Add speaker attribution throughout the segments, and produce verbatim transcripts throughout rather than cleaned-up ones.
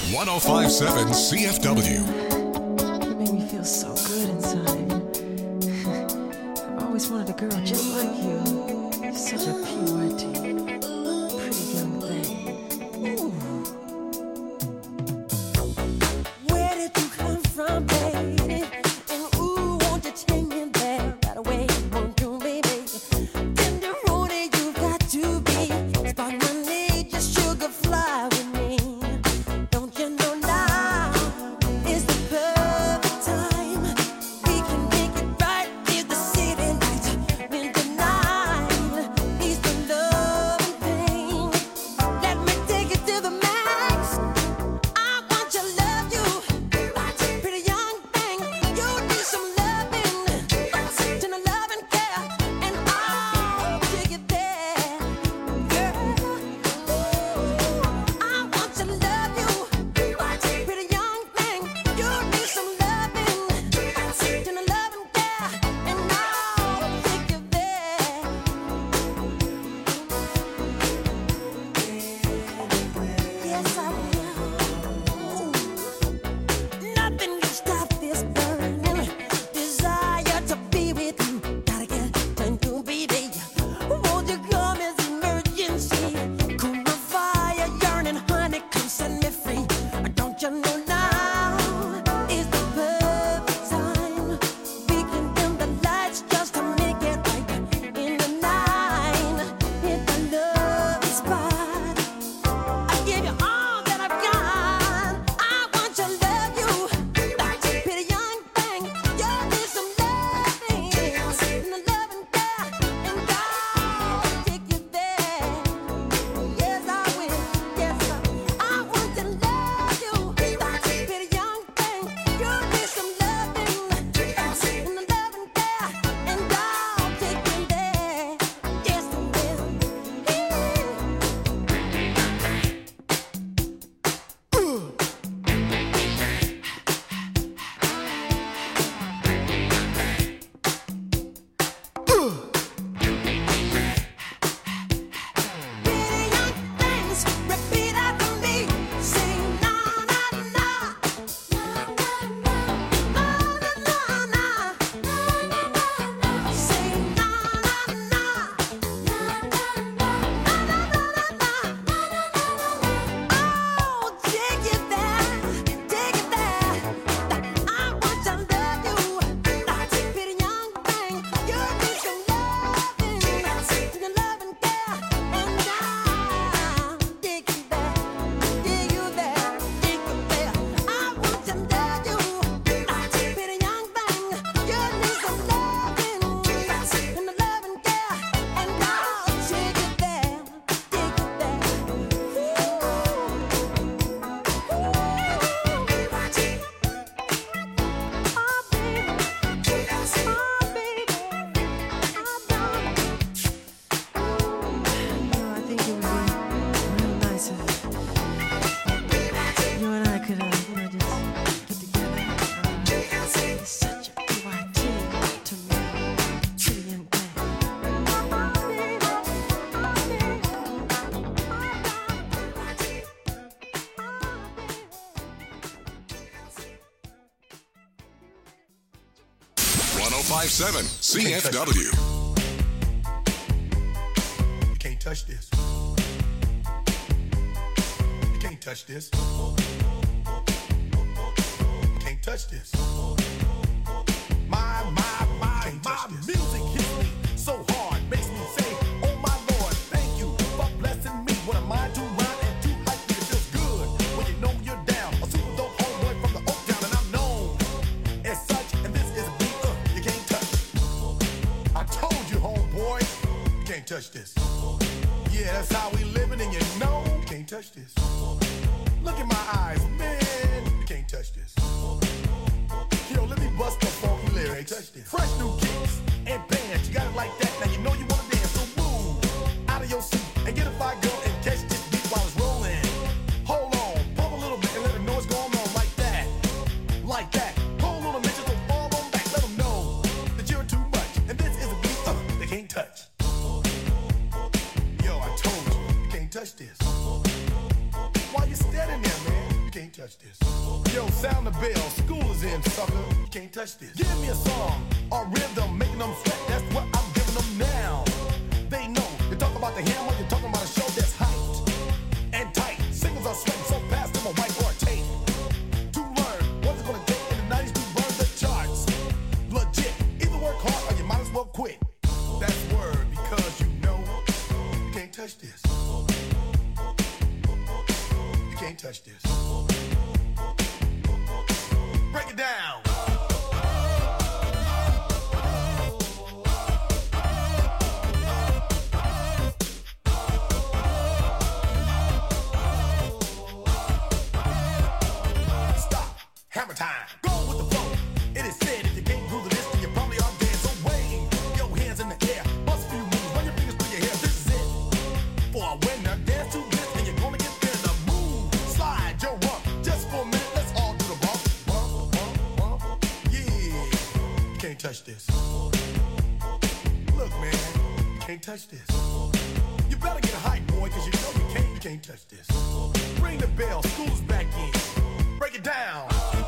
Speaker 1: one oh five point seven C F W.
Speaker 2: You make me feel so good inside. I've always wanted a girl just like you. You're such a purity, pretty young thing. Ooh. Where did you come from, baby? And ooh, won't you take me there right away? Won't you, baby? Tenderoni, you've got to be. Spark my need, just sugar fly with me. Don't you know now is the perfect time? We can make it right in the city lights. When the night is the love and pain. Let me take it to the max. I want to love you, pretty young thing. You need some loving, to the love and care, and I'll take it there, girl. I want to love you, pretty young thing. You need some loving, to the love and care, and I'll take you there. Yes, I will. Nothing can stop this burning desire to be with you. Gotta get to you, baby. Won't you come as emergency? Cool my fire, yearning, honey, come set me free. Don't you know now is the perfect time? We can dim the lights just to make it right. In the night, hit the love spot. I give you all that I've got. I want to love you, pretty young thing. You need some loving, and the love and care, and I'll take you there. Yes, I will. Yes, I will. I want to love you, pretty young thing. You need some loving, and the love and care, and I'll take you there. Yes, I will. Pretty young things, repeat after me. Say na na na, na na na, na na na. Say na na na, na na na, oh, take it there, take it there. I want to love you, pretty young thing. You need some loving, to the love and care, and I'll take you there, take you there, take you there. I want to love you, pretty young thing. You need some loving, and the love and care, and I'll take you there, take you there. I think it would be real nice if you and I could, uh, you know, just get together. Uh, it's such a P Y T to me, pretty young thing.
Speaker 1: one oh five point seven C F W.
Speaker 3: You can't touch this. You can't touch this. You can't touch this. My, my, my, my music hits me so hard, makes me say, oh my Lord, thank you for blessing me. What a mind to rhyme and to hype me. It feels good when you know you're down. A super dope homeboy from the Oak Town, and I'm known as such. And this is a beat uh, you can't touch. I told you, homeboy, you can't touch this. Yeah, that's how we living, and you know you can't touch this. Look in my eyes, man, you can't touch this. Yo, let me bust the funky lyrics. Fresh new kicks and bands, you got it like that. Now you know you wanna dance, so move out of your seat and get a fire girl and catch this beat while it's rolling. Hold on, pump a little bit and let them know what's going on like that, like that. Hold on a minute, just fall on back, let them know that you're too much. And this is a beat uh, they can't touch. Yo, I told you, you can't touch this. Why you standing there, man? can't touch this. Yo, sound the bell, school is in, sucker. You can't touch this. Give me a song, a rhythm, making them sweat. That's what I'm giving them now. They know. You talk about the hammer, you're talking about a show that's hyped and tight. Singles are sweating so fast, them a whiteboard tape. To learn what's it gonna take in the nineties to burn the charts. Legit. Either work hard or you might as well quit. That's word because you know you can't touch this. You can't touch this. Break it down. Stop. Hammer time. Go with the flow. It is said if you can't groove the list, then you probably are dead. So wave your hands in the air. Bust a few moves. Run your fingers through your hair. This is it. For a winner, dance to this, and you're gonna get there. The move. Slide your rump. Just for a minute, let's all do the bump. Bump, bump, bump. Yeah. You can't touch this. Look, man. You can't touch this. You better get a hype, boy, cause you know you can't, you can't touch this. Ring the bell. School's back in. Break it down.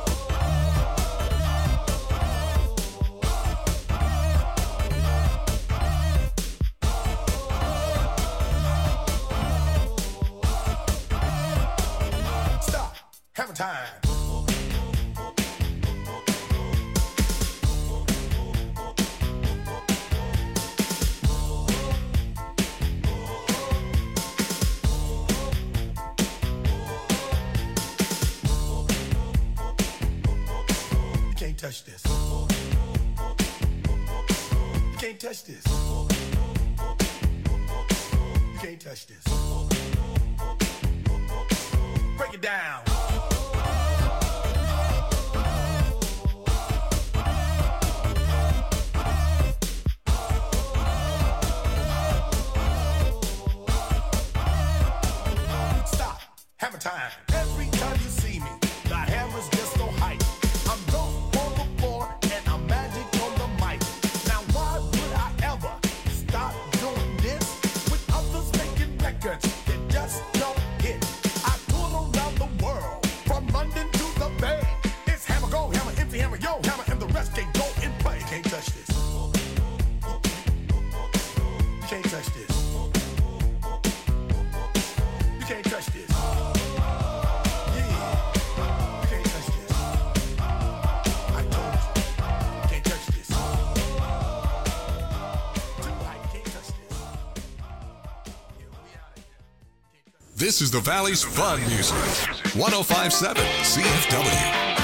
Speaker 3: Stop. Hammer time. You can't touch this. You can't touch this. You can't touch this. Break it down. Stop. Hammer time. Every time you see me, the hammer's just so hype. I'm dope on the floor and I'm magic on the mic. Now why would I ever stop doing this with others making records that just don't hit? I toured around the world from London to the Bay. It's hammer go, hammer empty, hammer yo, hammer and the rest can go and play. You can't touch this. You can't touch this. You can't touch this. Yeah. You can't touch this. I told you. You can't touch this. Tonight, you can't touch this. Yeah, we out of here.
Speaker 1: This is the Valley's Fun Music. one oh five point seven C F W.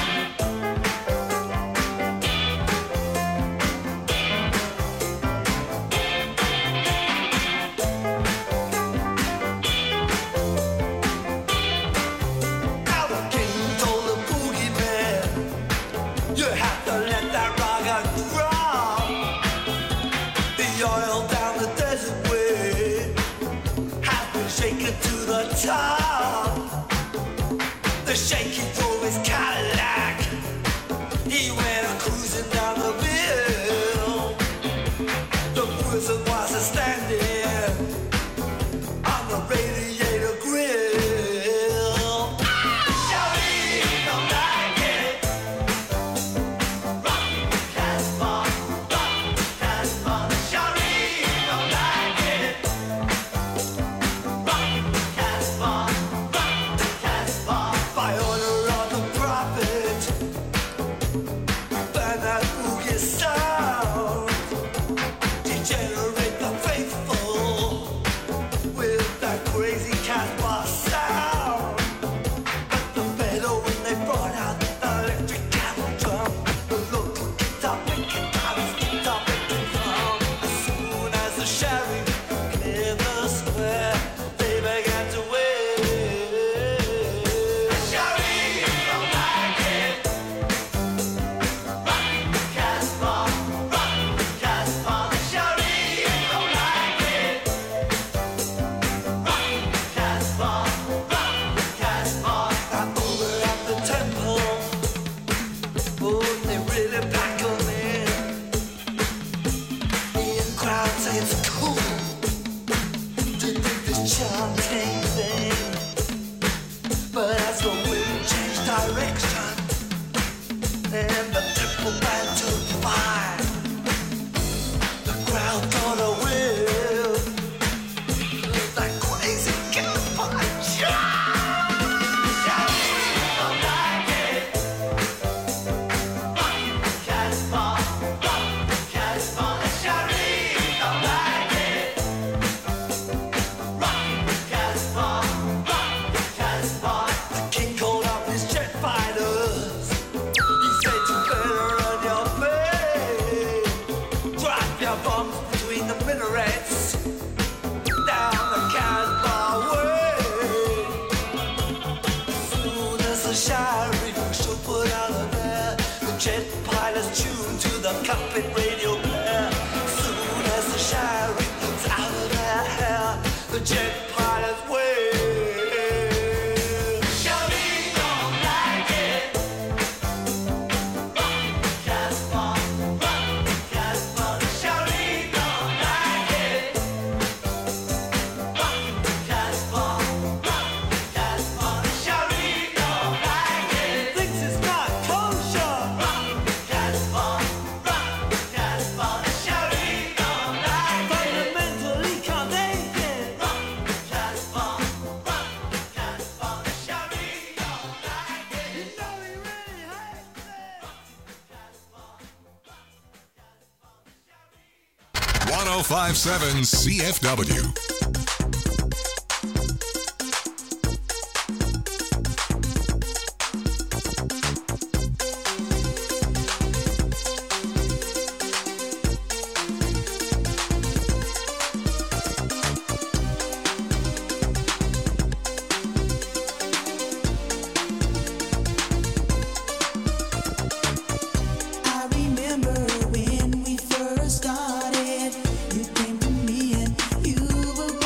Speaker 4: Now the king told the boogeyman, you have to let that rocket drop. The oil down the desert way has been shaken to the top. The shaky drove his Cadillac. He went cruising down the bill. The wizard was a standing on the radiator grill. Shawty, don't like it. Rock the Casbah, rock the Casbah. Shawty, don't like it. Rock the Casbah, rock the Casbah. By order direction, and the tempo band to fire. The crowd gonna will like crazy campfire. Carpet radio player. Soon as the shine comes out of their hair, the jet pilot's way. Shawty don't like it. Rock the Casbah, rock the Casbah. Shawty don't like it. Rock the Casbah, rock the Casbah. Shawty don't like it. Thinks it's not kosher. Rock the Casbah.
Speaker 1: one oh five point seven C F W.
Speaker 2: I remember when we first started. You came to me and you were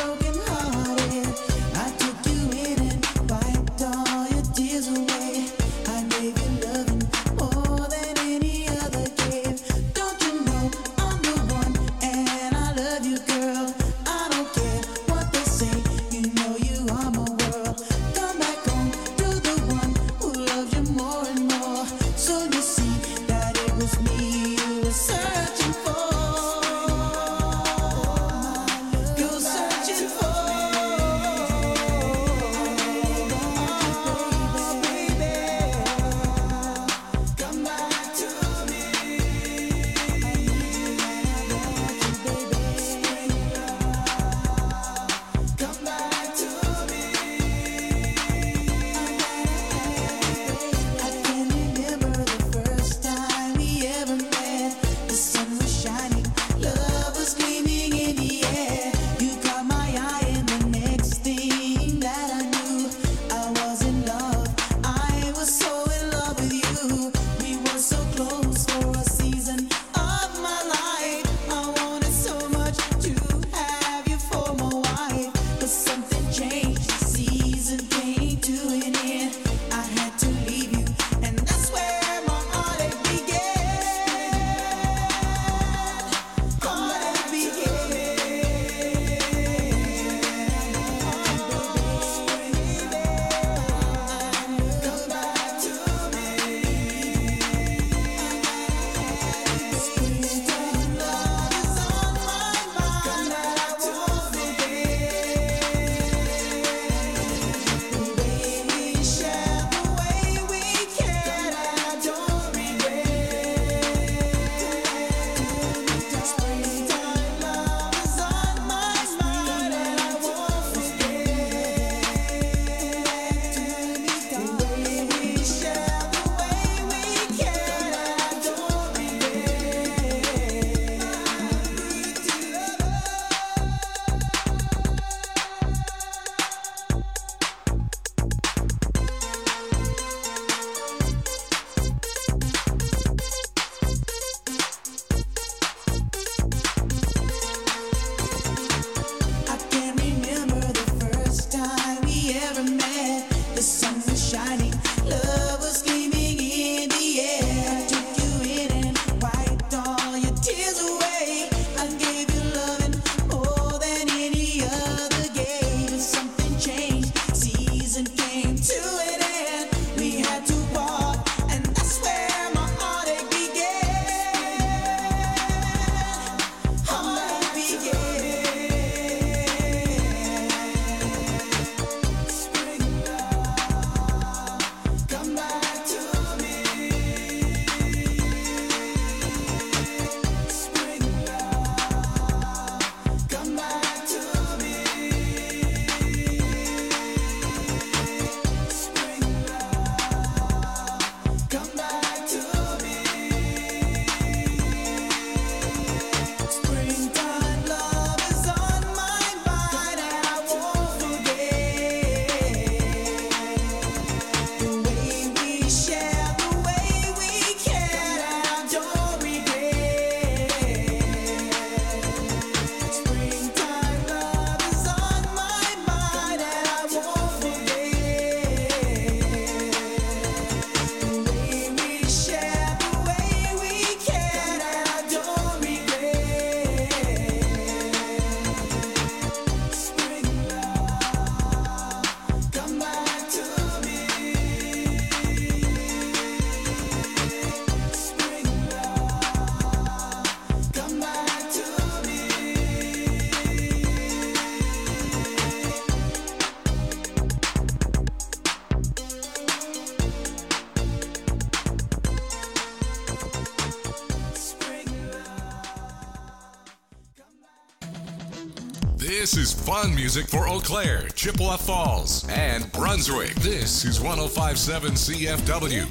Speaker 1: This is fun music for Eau Claire, Chippewa Falls, and Brunswick. This is one oh five point seven C F W.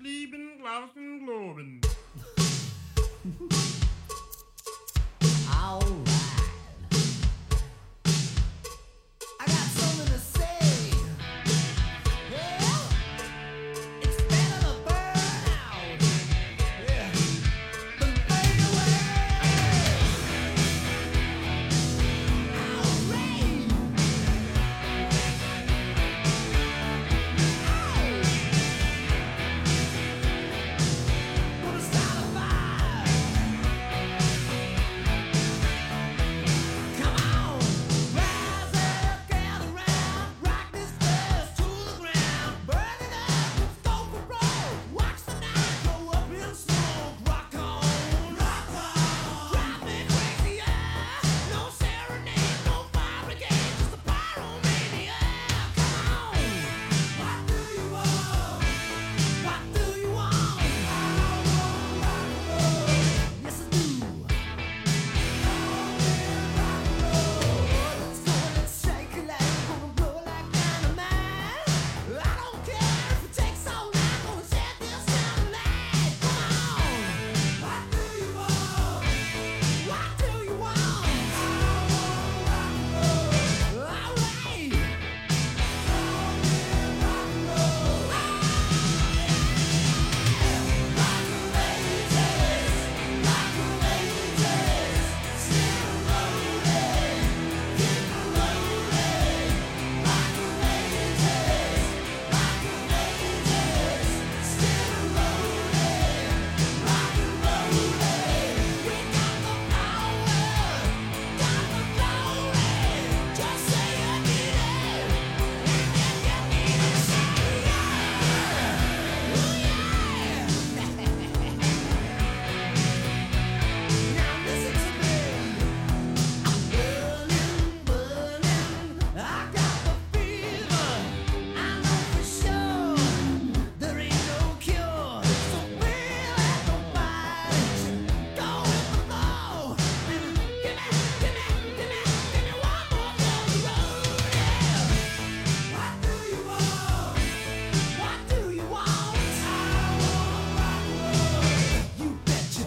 Speaker 2: All right. I got something to say. Yeah. It's better to burn out. Yeah. Than fade away. All right. Gonna start a fire. Come on, rise up, get around, rock this place to the ground, burn it up, let's go for broke. Watch the night go up in smoke. Rock on, rock on, drive me crazy, yeah. No serenade, no fire brigade, just a pyromaniac. Come on, what do you want? What do you want? I want rock and roll. Yes, I do. Let's go, let's shake it like gonna blow like dynamite. I don't care if it takes all night, gonna set this down tonight. Come on, what do you want? What do you want? I want rock and roll. All right. Just say you need it, and then you need to say yeah. Now listen to me. I'm burning, burning. I got the fever. I know for sure there ain't no cure. So feel like nobody go with the flow. Give me, give me, give me, give me one more for the road. Yeah. What do you want? What do you want? I want rock and roll. You betcha.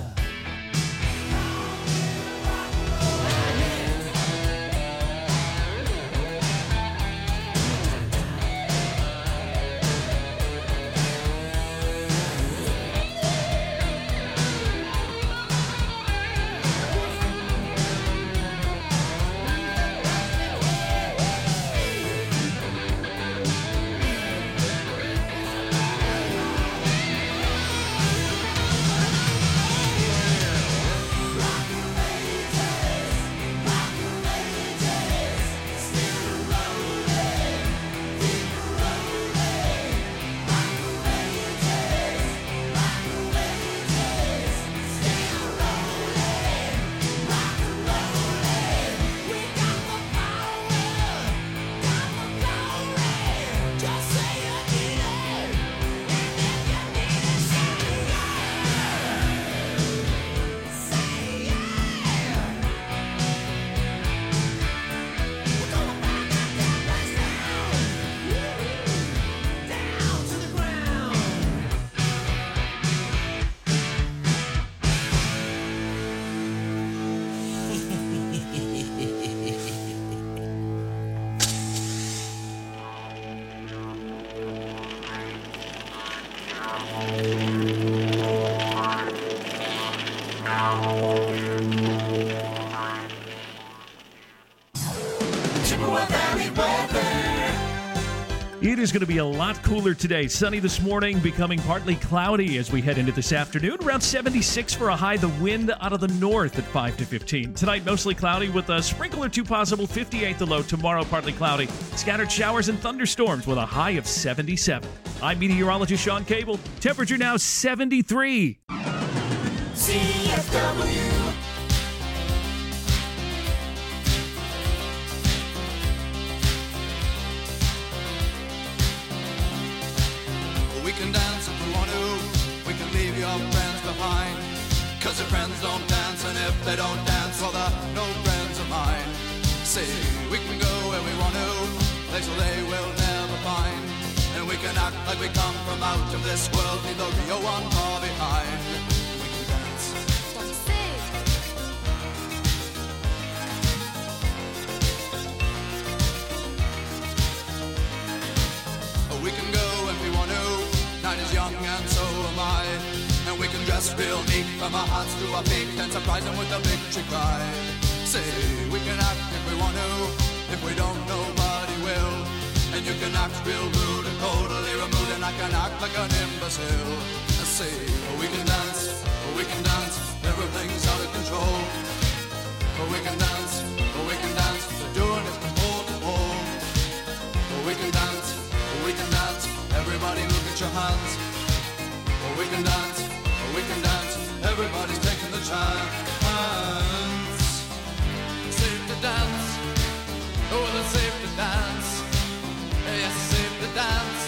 Speaker 2: We got the power, got the glory. Just say you need it, and then you need to say yeah. Say yeah. We're gonna burn that damn place down, down to the ground.
Speaker 5: It is going to be a lot cooler today. Sunny this morning, becoming partly cloudy as we head into this afternoon. Around seventy-six for a high. The wind out of the north at five to fifteen. Tonight, mostly cloudy with a sprinkle or two possible. fifty-eight the low. Tomorrow, partly cloudy. Scattered showers and thunderstorms with a high of seventy-seven. I'm meteorologist Sean Cable. Temperature now seventy-three.
Speaker 4: C F W.
Speaker 6: We can dance if we want to. We can leave your friends behind. Cause your friends don't dance, and if they don't dance, well, they're no friends of mine. See. that we come from out of this world, leave the real one far behind. We can dance.
Speaker 7: Don't say it.
Speaker 6: Oh, we can go if we want to. Night is young and so am I. And we can dress real neat from our hearts to our feet and surprise them with a victory cry. Say, we can act if we want to. If we don't, nobody will. And you can act real rude and totally removed, and I can act like an imbecile. I say, oh, we can dance, oh, we can dance, everything's out of control. Oh, we can dance, oh, we can dance, we're doing it from pole to pole. Oh, we can dance, oh, we can dance, everybody look at your hands. Oh, we can dance, oh, we can dance, everybody's taking the chance. Safe to dance, oh, it's safe to dance. Yes, it's safe to dance.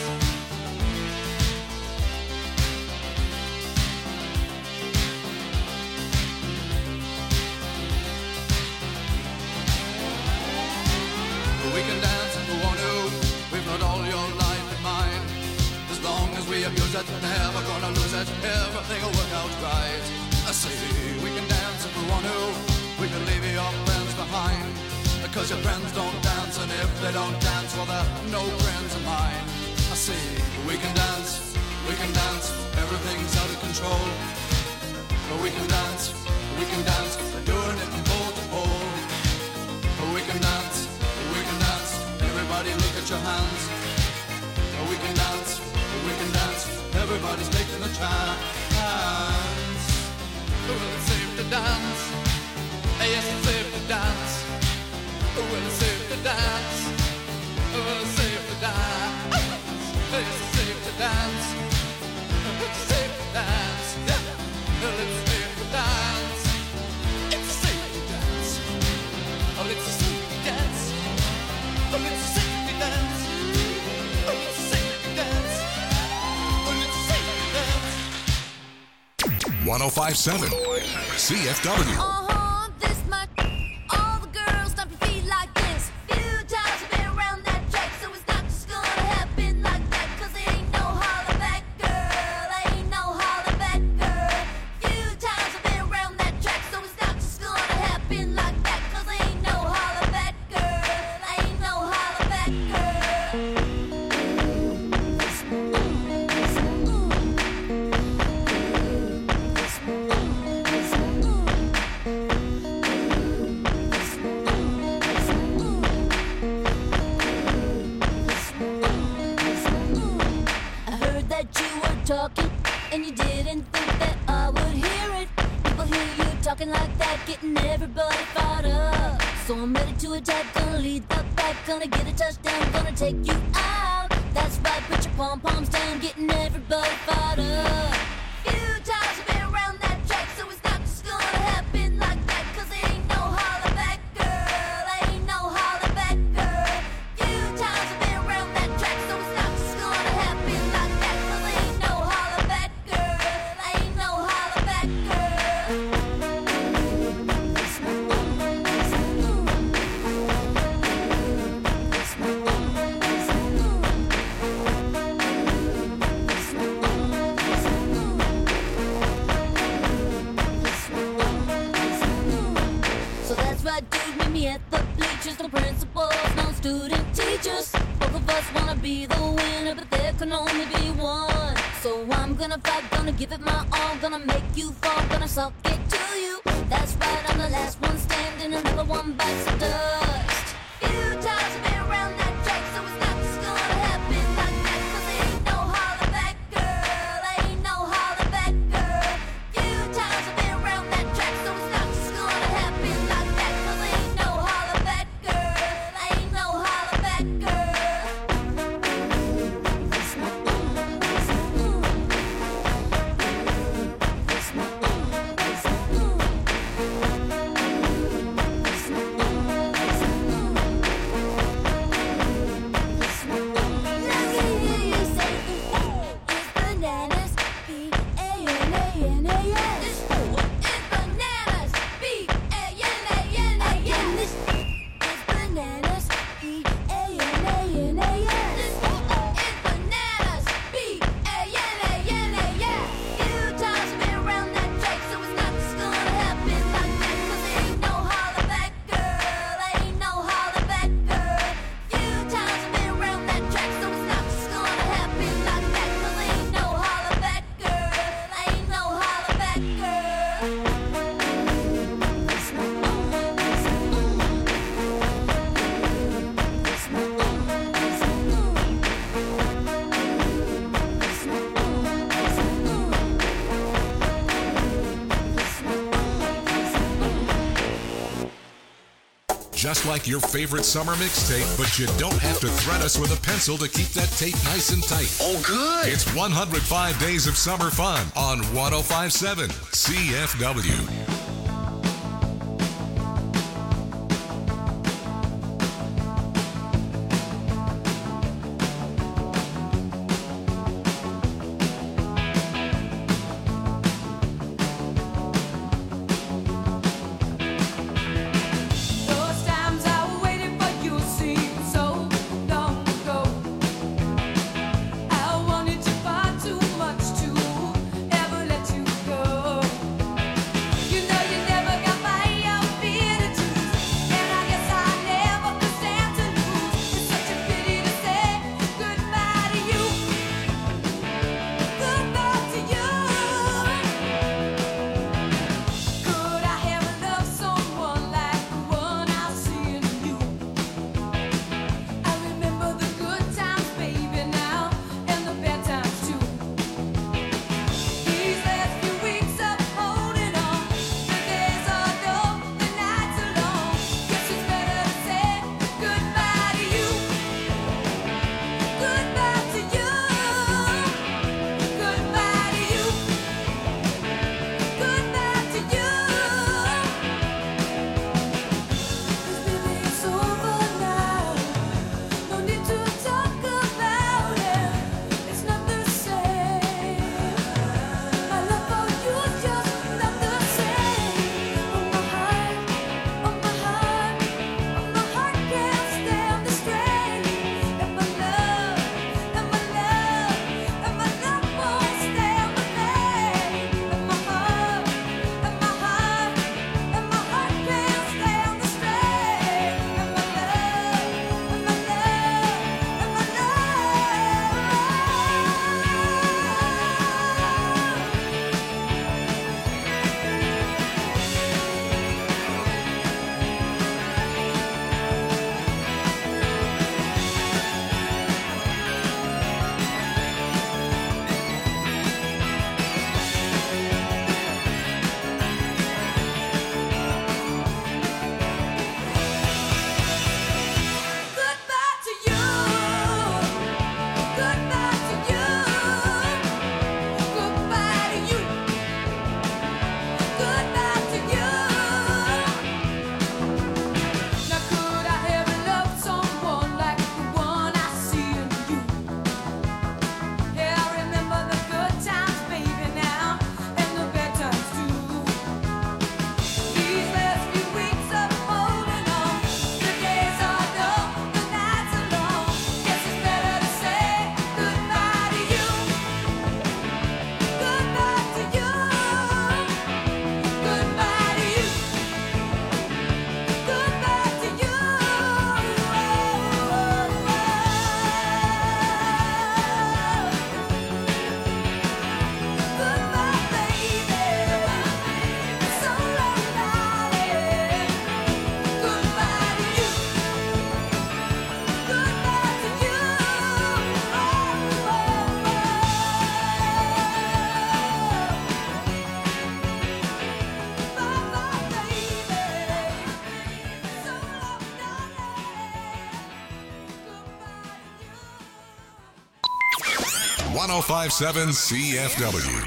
Speaker 6: We can dance if we want to. We've got all your life in mind. As long as we abuse it, never gonna lose it. Everything will work out right. I say we can dance if we want to. We can leave your friends behind. Because your friends don't dance, and if they don't dance, well, they're no friends of mine. I say, we can dance, we can dance, everything's out of control. But we can dance, we can dance, we're doing it from pole to pole. But we can dance, we can dance, everybody look at your hands. But we can dance, we can dance, everybody's taking the chance. Well, it's safe to dance, yes, it's safe to dance. Well, it's safe to dance. Well, it's safe to dance. It's safe to dance. It's safe to dance. Yeah. Well, it's safe to dance. It's safe to dance. Oh, it's safe to dance. Oh, it's safe to dance. Oh, it's safe to dance. Oh, it's safe to dance.
Speaker 1: one oh five point seven C F W.
Speaker 7: Uh-huh, this much. All the girls stomp your feet like this. Few times I've been around that track, so it's not just gonna happen like that. Cause there ain't no holler back, girl. Ain't no holler back, girl. Few times I've been around that track, so it's not just gonna happen like that. Cause there ain't no holler back, girl. Ain't no holler back, girl. I heard that you were talking, and you didn't think that I would hear it. People hear you talking like that, getting everybody fired up. So I'm ready to attack, gonna lead the pack, gonna get a touchdown, gonna take you out. That's right, put your pom-poms down, getting everybody fired up. Few times I've been around that track, so it's not just gonna happen like that. Cause there ain't no holler back, girl. Ain't no holler back, girl. Few times I've been around that track, so it's not just gonna happen like that. Cause there ain't no holler back, girl. Ain't no holler back, So that's right, dude, meet me at the bleachers. No principals, no student teachers. Both of us wanna be the winner, but there can only be one. So I'm gonna fight, gonna give it my all, gonna make you fall, gonna suck it to you. That's right, I'm the last one standing, another one bites the dust. Few times I've been around that track, so it's not just gonna happen like that. Cause there ain't no holler back, girl. Ain't no holler back, girl. Few times I've been around that track, so it's not just gonna happen like that. Cause there ain't no holler back, girl. Ain't no holler back, girl.
Speaker 1: Just like your favorite summer mixtape, but you don't have to thread us with a pencil to keep that tape nice and tight.
Speaker 8: Oh, good.
Speaker 1: It's one hundred five Days of Summer Fun on one oh five point seven C F W.
Speaker 2: Those times I waited for you seem so long ago. I wanted you far too much to ever let you go. You know you never got my outfit to choose, and I guess I never could stand to lose. It's such a pity to say goodbye to you, goodbye to you. Could I ever love someone like the one I see in you? I remember the good times, baby, now, and the bad times too. These last few weeks of holding on, the days are dull, the nights are long. Guess it's better to say goodbye to you, goodbye to you, goodbye to you, goodbye to you. 'Cause baby, it's over now. No need to talk about it. It's not the same. My love for you is just not the same. Oh my heart, oh my heart, oh my heart can't stand the strain. And my love, and my love, and my love won't stand the pain. And my heart, and my heart, and my heart can't stand the strain. And my love, and my love, and my goodbye to you, goodbye to you, goodbye to you, goodbye to you. Now could I ever love someone like the one I see in you? Yeah, I remember the good times, baby, now, and the bad times too. These last few weeks of holding on, the days are dull, the nights are long. Guess it's better to say goodbye to you, goodbye to you, goodbye to you, goodbye to you. Goodbye, baby. So long, darling. Goodbye to you. Goodbye to you. Bye-bye, baby. So long, darling. Goodbye to you.
Speaker 1: one oh five point seven C F W.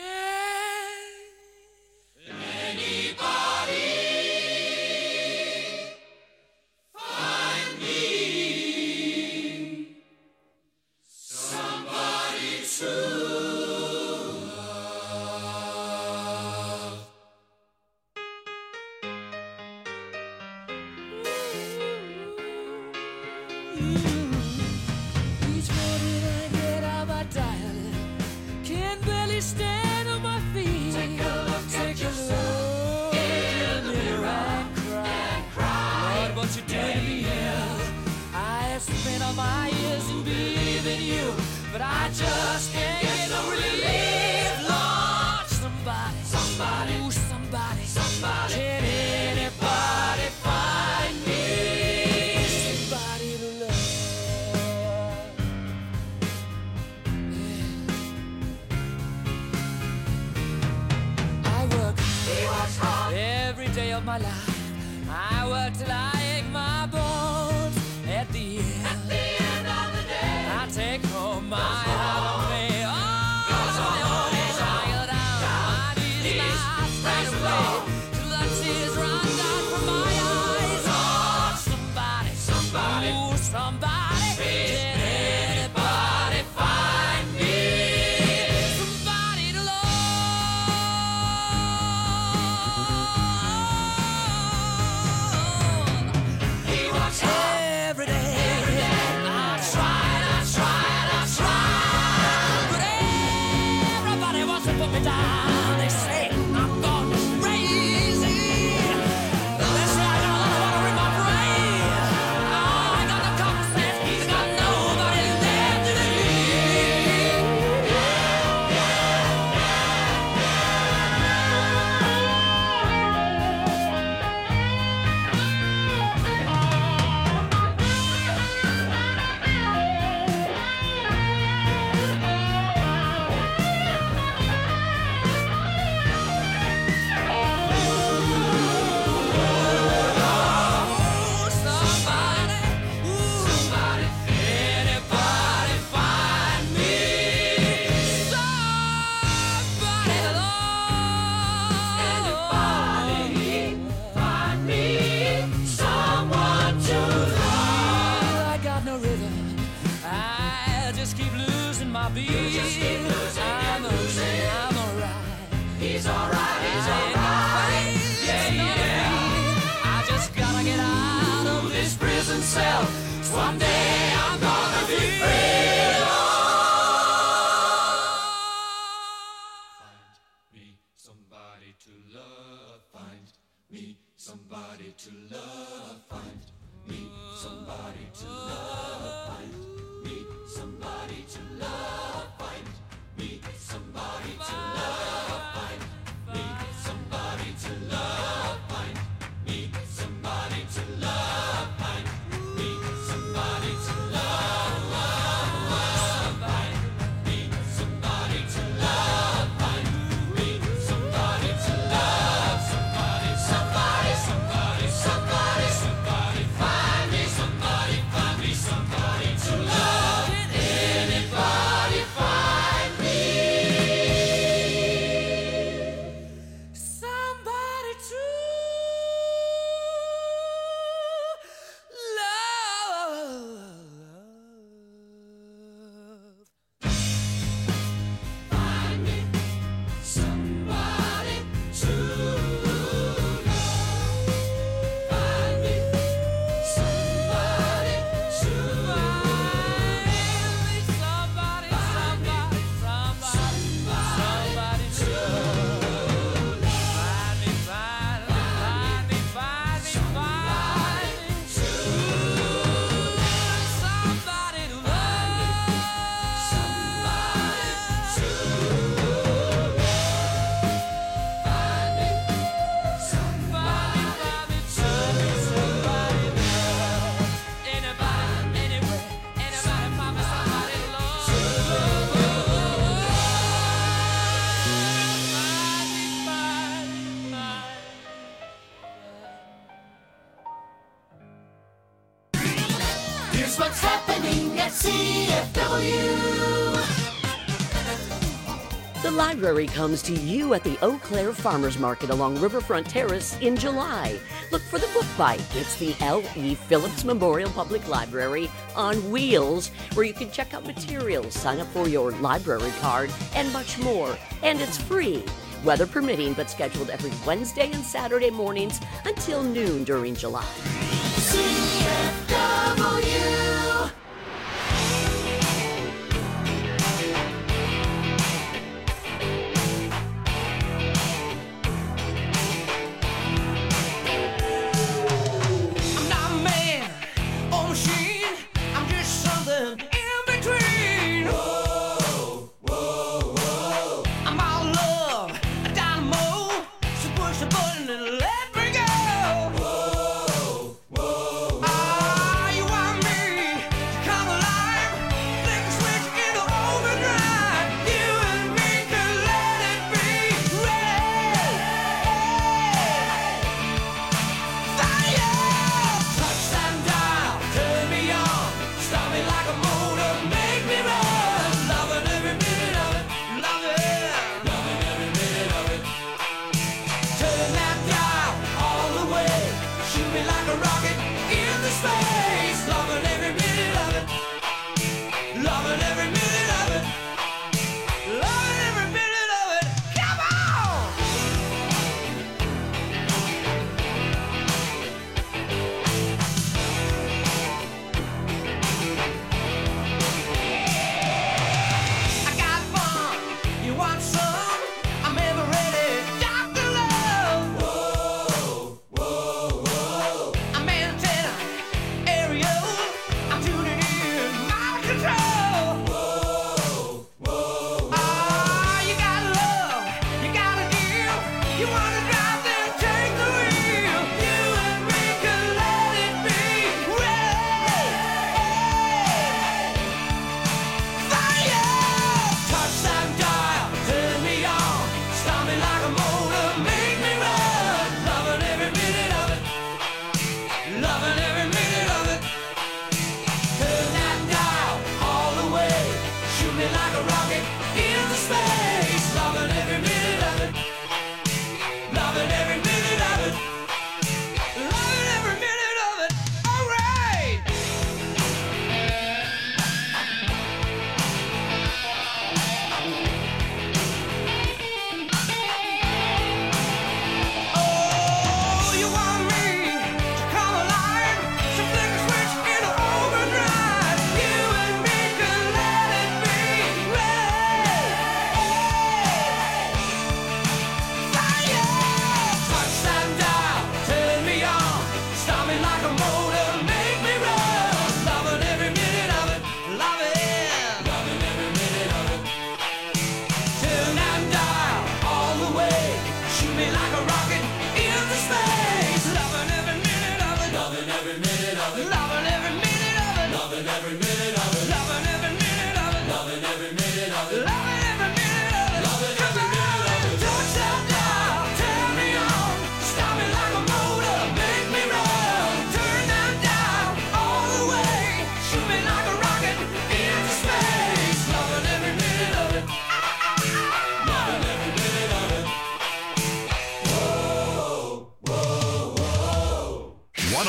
Speaker 2: Each morning I get out my diary, can barely stand on my feet. Take a look, take a look in the mirror and cry. Lord, what you did to me is I have spent all my years in believing you, but I just can't get no relief. Lord, somebody, somebody, ooh, somebody, somebody, can anybody find me somebody to love? I work hard every day of my life. I work till I to put me down. They say I'm gone crazy. They say I got a lot of water in my brain. Oh, I got the common sense. He's got nobody there to lead me. Someday I'm gonna be free.
Speaker 6: Find me somebody to love. Find me somebody to love. Find me somebody to love. Find me somebody to love. Find me somebody to love. Find me somebody to love. Find me somebody to love. Find me somebody to love. Find me somebody to love. Find me somebody to love. Somebody, somebody, somebody, somebody, somebody. Find me somebody. Find me somebody to love. Anybody find me
Speaker 2: Somebody to love.
Speaker 6: Find me somebody to love. Find me somebody to love.
Speaker 2: Somebody, somebody, somebody, somebody to love. Find me, find me, find me, find me, find me to love. Somebody to love. Somebody, find me, somebody, somebody to love. Anybody, anywhere, anybody find me somebody to love. Find me, find me, find me.
Speaker 8: Here's what's happening at C F W.
Speaker 9: The library comes to you at the Eau Claire Farmers Market along Riverfront Terrace in July. Look for the Book Bite. It's the L E. Phillips Memorial Public Library on wheels, where you can check out materials, sign up for your library card, and much more. And it's free, weather permitting, but scheduled every Wednesday and Saturday mornings until noon during July.
Speaker 8: C F W.
Speaker 2: I'm not a man or machine. I'm just something in between. Whoa, whoa, whoa. I'm all love, a dynamo. So push the button and let me go. Whoa, whoa, whoa. Ah, you want me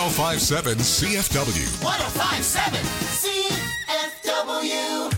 Speaker 1: oh five seven C F W.
Speaker 8: one oh five seven C F W.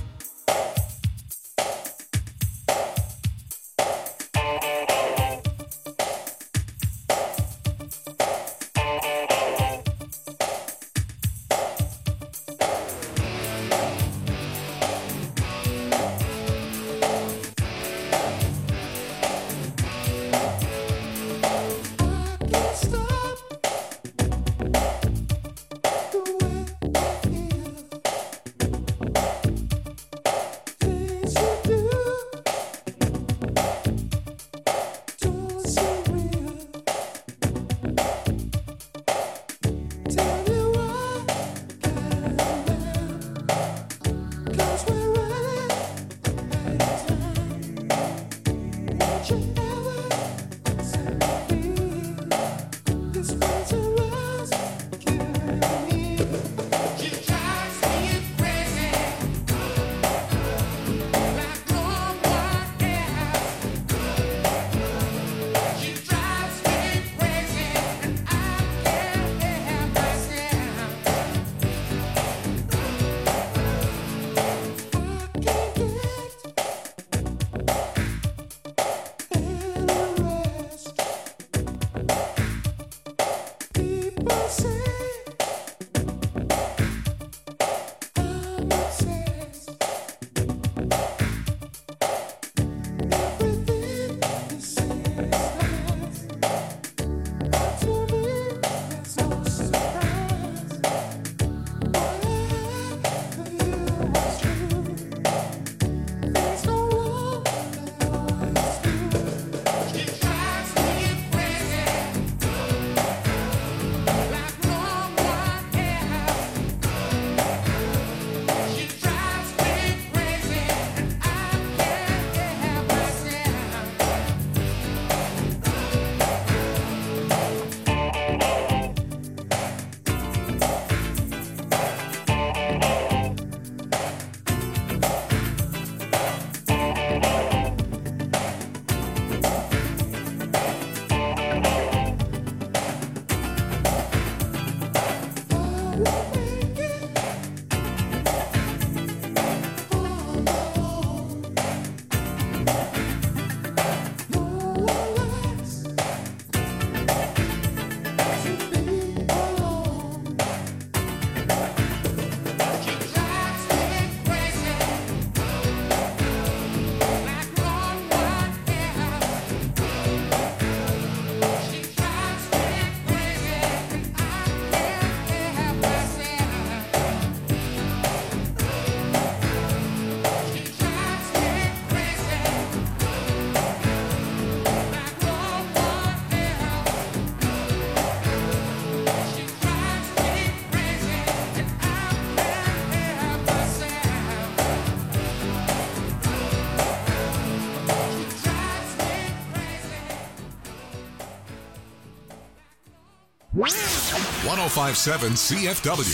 Speaker 1: one oh five seven C F W,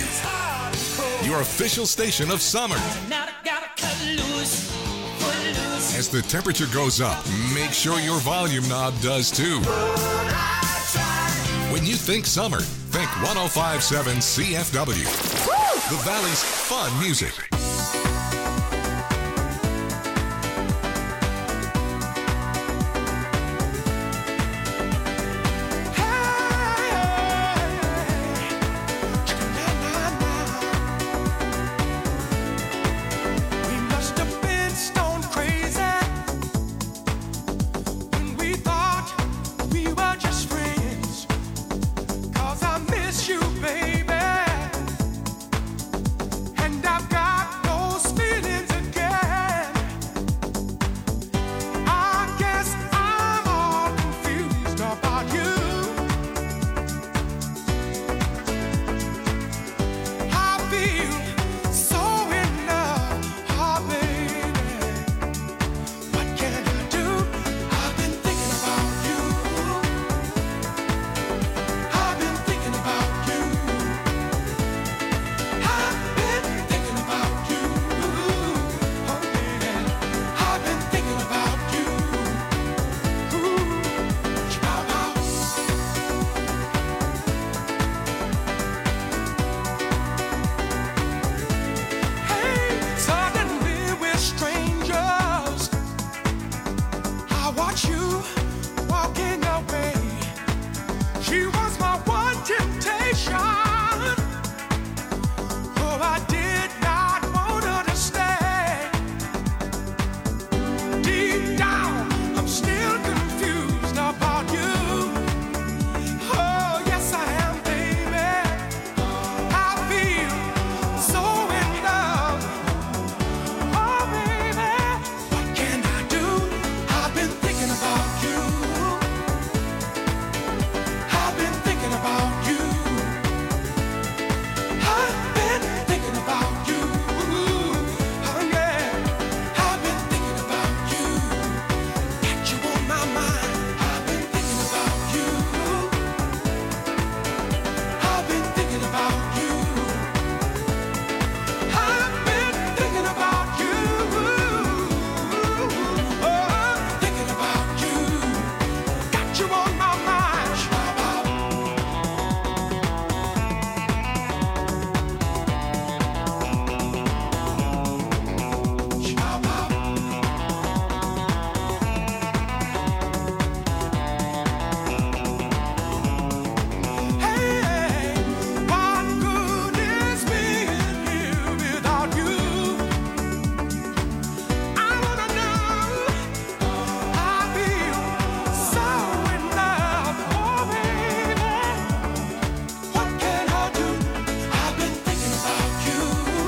Speaker 1: your official station of summer. As the temperature goes up, make sure your volume knob does too. When you think summer, think one oh five seven C F W, the Valley's fun music.
Speaker 10: You, baby, and I've got watched you walking away. She was my one temptation. Oh, I did not want her to stay. Deep down, I'm still confused about you. Oh, yes, I am, baby. I feel so in love. Oh, baby, what can I do? I've been thinking about you. I've been thinking about you. I've been thinking about you. Oh, yeah. I've been thinking about you. Got you on my mind. I've been thinking about you. I've been thinking about you. I've been thinking about you. Oh, thinking about you. Got you on my mind. Hey, what good is being here without you? I wanna know. I feel so in love, oh baby. What can I do? I've been thinking about you.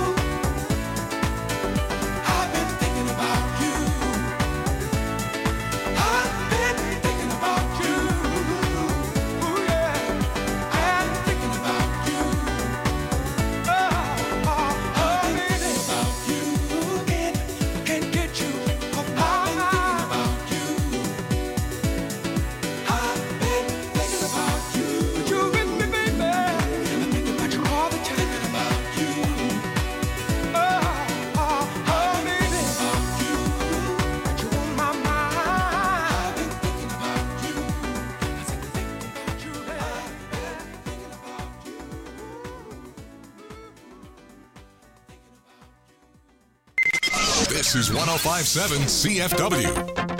Speaker 10: I've been thinking about you. I've been thinking about you. Oh yeah, I've been thinking about you. Oh, oh, oh, baby, about you. Can't, can't get you off my mind. About you. I've been thinking about you. You with me, baby. I'm thinking about you all the time. About you. Oh, oh, oh, baby, about you. Got you on my mind. I've been thinking about you. I said thinking about you, baby. Thinking about you.
Speaker 1: This is one oh five point seven C F W.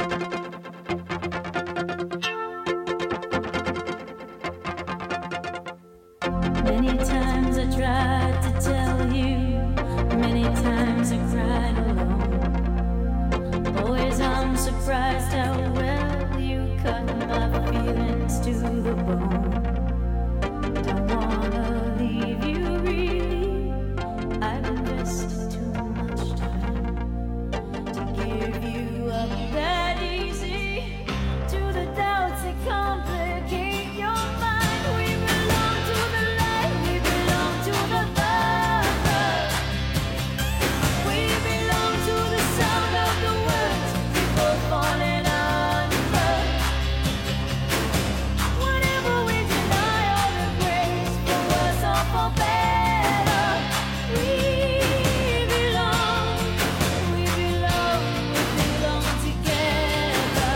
Speaker 11: Many times I tried to tell you, many times I cried alone. Always I'm surprised how well you cut my feelings to the bone. Don't wanna leave you really, I've invested too much time to give you up that easy to the doubts that complicate your mind. We belong to the light, we belong to the dark. We belong to the sound of the words before falling under. Whenever we deny or embrace, for worse or for better, we belong, we belong, we belong together.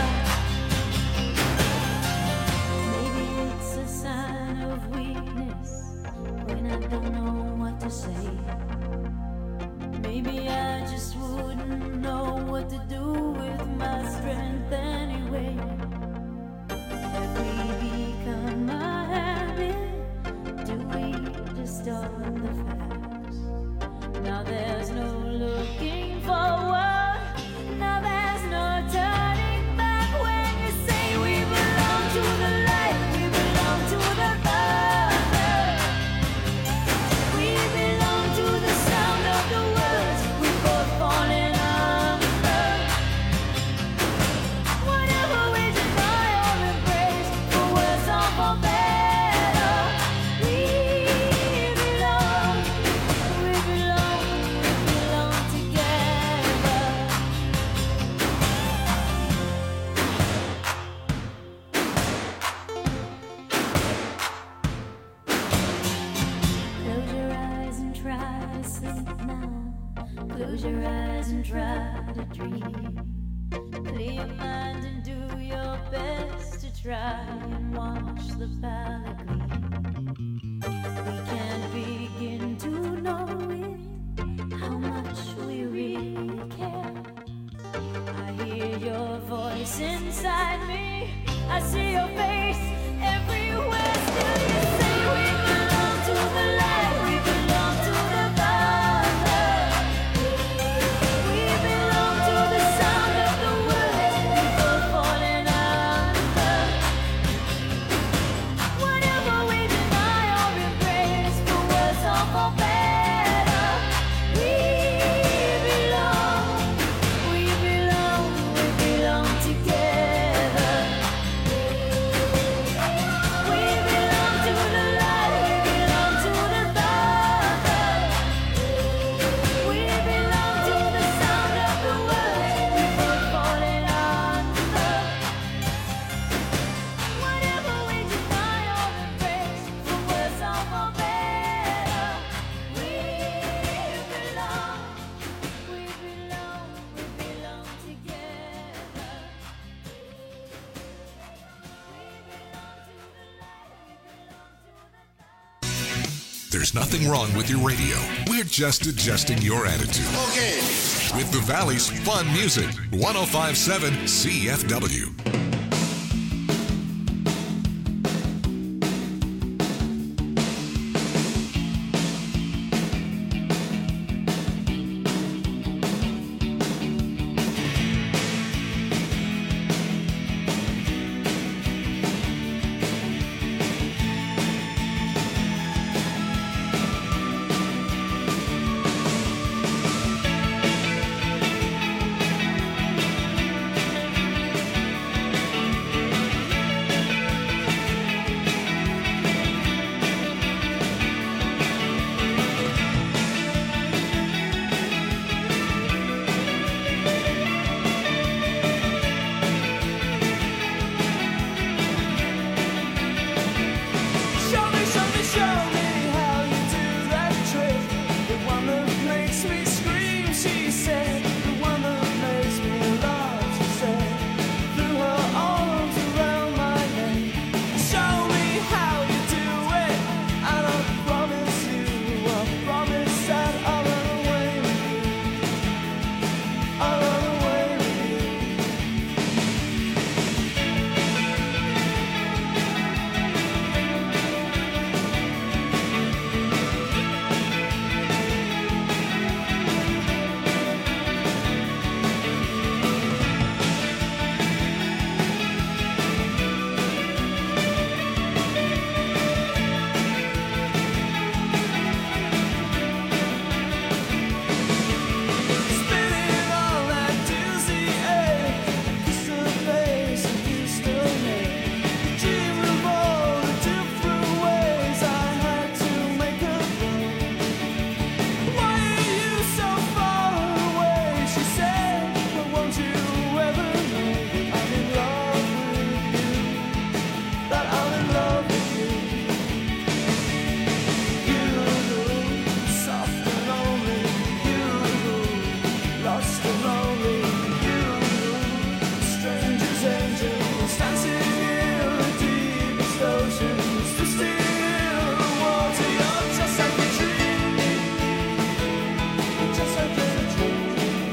Speaker 11: Maybe it's a sign of weakness when I don't know what to say. Maybe I just wouldn't know what to do with my strength anyway. Have we become a habit? Do we distort the facts? Now there's no looking forward. Now there's no turning back when you say we belong to the light, we belong to the dark. We belong to the sound of the words we both falling under. Whatever we deny or embrace, for worse or for better, we belong, we belong, we belong together. Close your eyes and try to sleep now. Close your eyes and try to dream. Clear your mind and do your best to try and watch the palette gleam. We can't begin to know it, how much we really care. I hear your voice inside. beside me. I see your face everywhere. Still you say we belong to the light, we belong to the Father. We belong to the sound of the words before falling under. Whatever we deny or embrace, for worse or for better, we belong, we belong, we belong together. We belong to the light, we belong to the Father. We belong to the sound of the words before falling under. Whatever we deny or embrace, for worse or for better, we belong, we belong, we belong together.
Speaker 1: There's nothing wrong with your radio. We're just adjusting your attitude.
Speaker 3: Okay.
Speaker 1: With the Valley's fun music, one oh five point seven C F W.
Speaker 10: Show me, show me, show me how you do that trick. The one that makes me scream, she said. The one that makes me laugh, she said. Threw her arms around my neck. Show me how you do it, and I promise you, I promise that I'll run away with you. I'll run away with you. Spinning all that dizzy air, kiss her face and kiss her neck. Dream of all the different ways I had to make her go. Why are you so far away? She said, but won't you ever know that I'm in love with you? That I'm in love with you. You, soft and lonely. You, lost and lonely. You, stranger's angels dancing in the deepest oceans, twisting the water. You're just like a dream, just like a dream.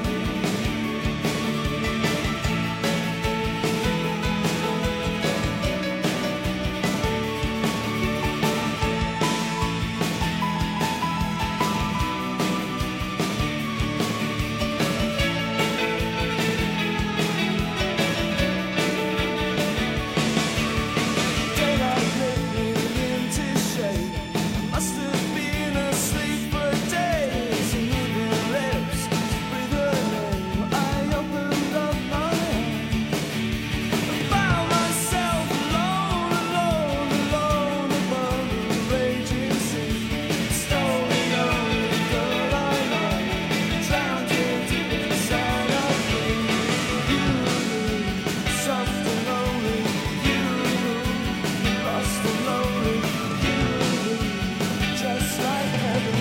Speaker 10: Daylight lit me into shade. Must have been asleep for days. Moving lips, breathe her name. I opened up my eyes. Found myself alone, alone, alone above the raging sea. Stole the only girl I love, drowned her deep inside of me. You, soft and lonely. You, lost and lonely. You, just like heaven.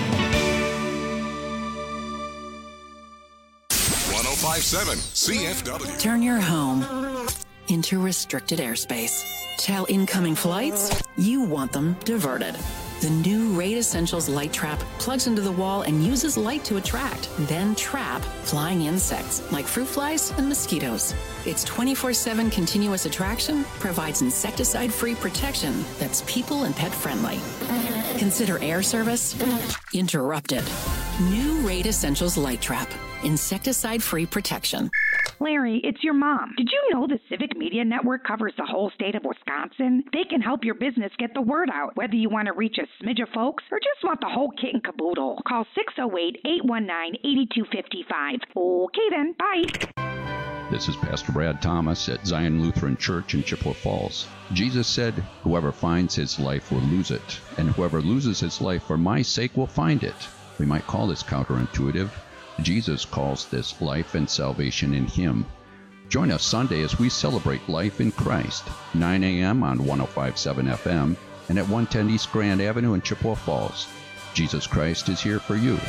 Speaker 1: one oh five point seven C F W.
Speaker 12: Turn your home into restricted airspace. Tell incoming flights you want them diverted. The new Raid Essentials light trap plugs into the wall and uses light to attract, then trap flying insects like fruit flies and mosquitoes. Its twenty-four seven continuous attraction provides insecticide-free protection that's people and pet friendly. Consider air service interrupted. New Raid Essentials light trap. Insecticide-free protection.
Speaker 13: Larry, it's your mom. Did you know the Civic Media Network covers the whole state of Wisconsin? They can help your business get the word out, whether you want to reach a smidge of folks or just want the whole kit and caboodle. Call six oh eight, eight one nine, eight two five five. Okay then, bye.
Speaker 14: This is Pastor Brad Thomas at Zion Lutheran Church in Chippewa Falls. Jesus said, "Whoever finds his life will lose it, and whoever loses his life for my sake will find it." We might call this counterintuitive. Jesus calls this life and salvation in him. Join us Sunday as we celebrate life in Christ, nine a.m. on one oh five point seven F M and at one ten East Grand Avenue in Chippewa Falls. Jesus Christ is here for you.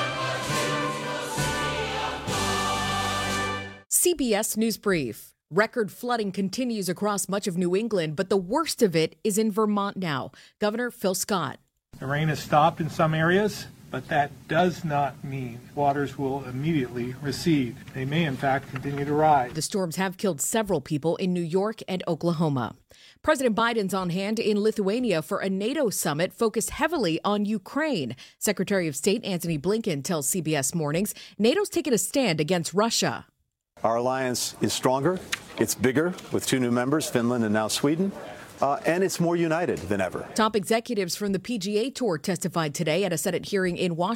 Speaker 15: C B S News Brief. Record flooding continues across much of New England, but the worst of it is in Vermont now. Governor Phil Scott.
Speaker 16: The rain has stopped in some areas, but that does not mean waters will immediately recede. They may, in fact, continue to rise.
Speaker 15: The storms have killed several people in New York and Oklahoma. President Biden's on hand in Lithuania for a NATO summit focused heavily on Ukraine. Secretary of State Antony Blinken tells C B S Mornings NATO's taken a stand against Russia.
Speaker 17: Our alliance is stronger, it's bigger, with two new members, Finland and now Sweden. Uh, and it's more united than ever.
Speaker 15: Top executives from the P G A Tour testified today at a Senate hearing in Washington.